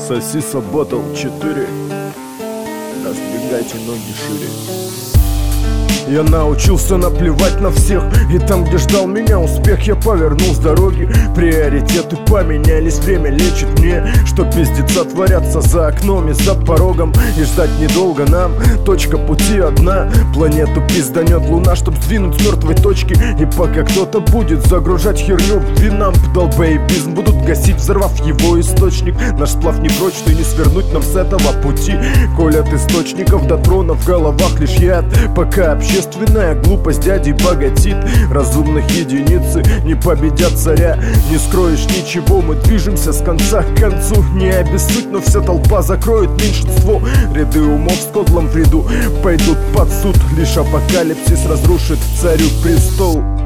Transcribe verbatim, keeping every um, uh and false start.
Сосиса Батл четыре. Раздвигайте ноги шире. Я научился наплевать на всех, и там, где ждал меня успех, я повернул с дороги. Приоритеты поменялись, время лечит мне, что пиздеца творятся за окном и за порогом. И ждать недолго нам, точка пути одна. Планету пизданет луна, чтоб сдвинуть с мертвой точки. И пока кто-то будет загружать херню в винамп, долбоебизм будут гасить, взорвав его источник. Наш сплав не прочный, не свернуть нам с этого пути. Коль от источников до трона в головах лишь яд, пока общественная глупость дядей богатит. Разумных единицы не победят царя. Не скроешь ничего, мы движемся с конца к концу. Не обессудь, но вся толпа закроет меньшинство. Ряды умов с кодлом в ряду пойдут под суд. Лишь апокалипсис разрушит царю престол.